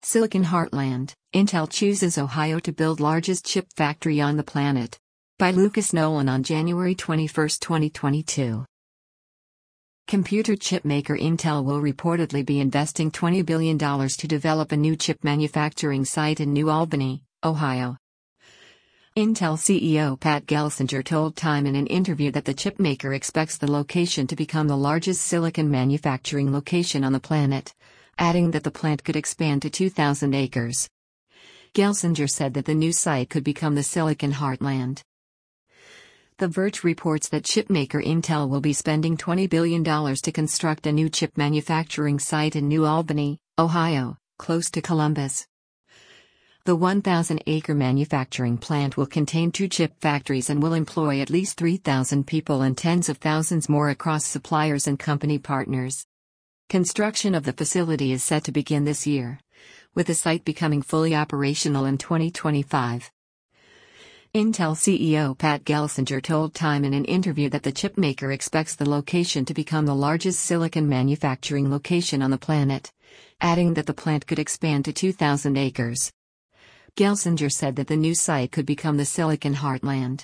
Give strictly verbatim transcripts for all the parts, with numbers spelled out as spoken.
Silicon Heartland, Intel chooses Ohio to build largest chip factory on the planet. By Lucas Nolan on January twenty-first, twenty twenty-two. Computer chip maker Intel will reportedly be investing twenty billion dollars to develop a new chip manufacturing site in New Albany, Ohio. Intel C E O Pat Gelsinger told Time in an interview that the chipmaker expects the location to become the largest silicon manufacturing location on the planet, adding that the plant could expand to two thousand acres. Gelsinger said that the new site could become the Silicon Heartland. The Verge reports that chipmaker Intel will be spending twenty billion dollars to construct a new chip manufacturing site in New Albany, Ohio, close to Columbus. The one thousand acre manufacturing plant will contain two chip factories and will employ at least three thousand people and tens of thousands more across suppliers and company partners. Construction of the facility is set to begin this year, with the site becoming fully operational in twenty twenty-five. Intel C E O Pat Gelsinger told Time in an interview that the chipmaker expects the location to become the largest silicon manufacturing location on the planet, adding that the plant could expand to two thousand acres. Gelsinger said that the new site could become the Silicon Heartland.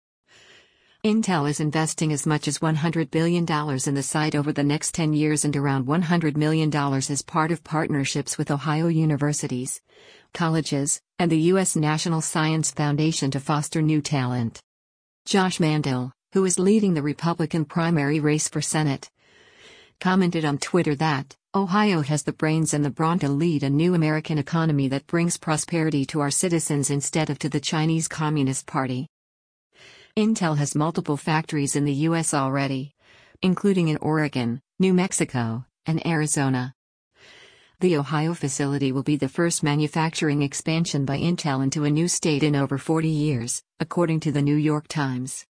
Intel is investing as much as one hundred billion dollars in the site over the next ten years and around one hundred million dollars as part of partnerships with Ohio universities, colleges, and the U S National Science Foundation to foster new talent. Josh Mandel, who is leading the Republican primary race for Senate, commented on Twitter that Ohio has the brains and the brawn to lead a new American economy that brings prosperity to our citizens instead of to the Chinese Communist Party. Intel has multiple factories in the U S already, including in Oregon, New Mexico, and Arizona. The Ohio facility will be the first manufacturing expansion by Intel into a new state in over forty years, according to the New York Times.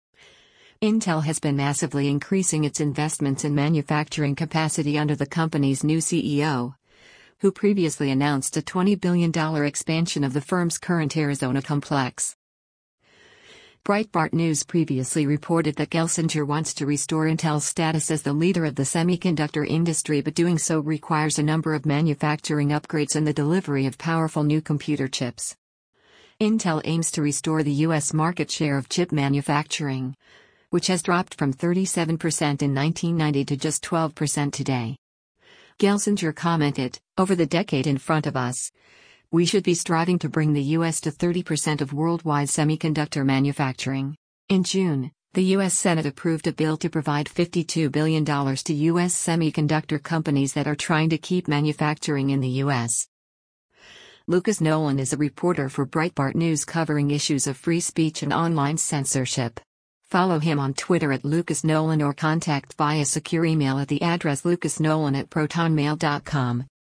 Intel has been massively increasing its investments in manufacturing capacity under the company's new C E O, who previously announced a twenty billion dollars expansion of the firm's current Arizona complex. Breitbart News previously reported that Gelsinger wants to restore Intel's status as the leader of the semiconductor industry, but doing so requires a number of manufacturing upgrades and the delivery of powerful new computer chips. Intel aims to restore the U S market share of chip manufacturing, which has dropped from thirty-seven percent in nineteen ninety to just twelve percent today. Gelsinger commented, "Over the decade in front of us, we should be striving to bring the U S to thirty percent of worldwide semiconductor manufacturing." In June, the U S Senate approved a bill to provide fifty-two billion dollars to U S semiconductor companies that are trying to keep manufacturing in the U S. Lucas Nolan is a reporter for Breitbart News covering issues of free speech and online censorship. Follow him on Twitter at Lucas Nolan or contact via secure email at the address lucasnolan at protonmail dot com.